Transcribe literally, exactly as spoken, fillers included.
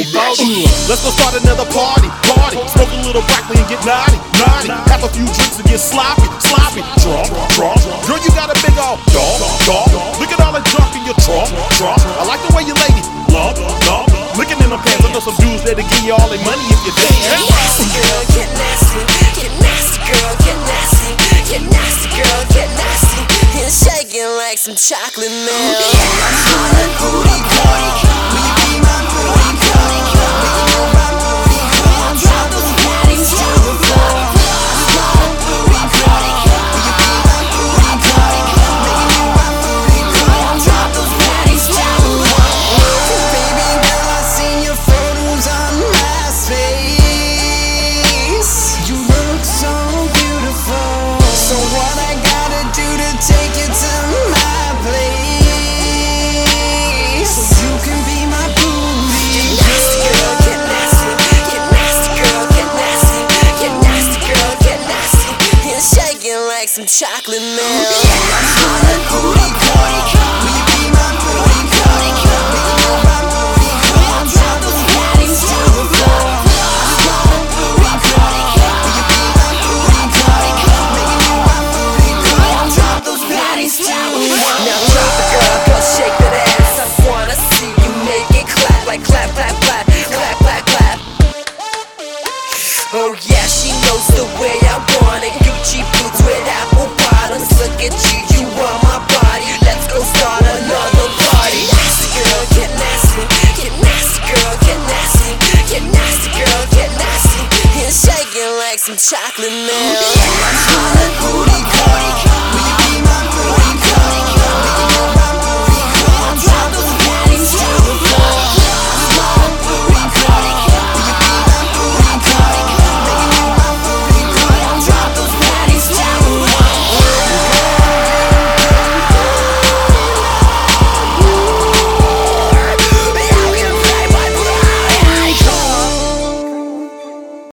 Uh, let's go start another party, party. Smoke a little broccoli and get naughty, naughty. Have a few drinks and get sloppy, sloppy. Drunk, drunk. Girl, you got a big old dog, dog. Look at all the junk in your trunk, trunk. I like the way you lady love, love. Looking in them pants, I know some dudes that'll give you all their money if you dance. Get nasty, girl, get nasty. Get nasty, girl, get nasty. Get nasty, girl, get nasty. And shaking like some chocolate milk. My booty call. Will you be my booty call? Will you be my booty call? Drop those panties to the floor. My booty call. Will you be my booty call? Making you my booty call. Drop those panties to the floor. Baby girl, I seen your photos on my face. You look so beautiful. So what I gotta do to take you to my place? So you can be my booty. Get nasty, girl, get nasty. Get nasty, girl, get nasty. Get nasty, girl, get nasty. And shaking like some chocolate milk. My booty call. Will you be my booty call? Will you be my booty call? Drop those panties to the floor. My booty call. Will you be my booty call? Making you my booty call. Drop those panties to the floor. Now drop it, girl, girl, shake that ass. I wanna see you make it clap like clap, clap, clap, clap, clap, clap. Oh yeah, she knows the way I want it. Gucci boots with apple bottoms. Look at you, you want my body. Let's go start another party. Nasty girl, get nasty. Get nasty, girl, get nasty. Get nasty, girl, get nasty. And shaking like some chocolate milk.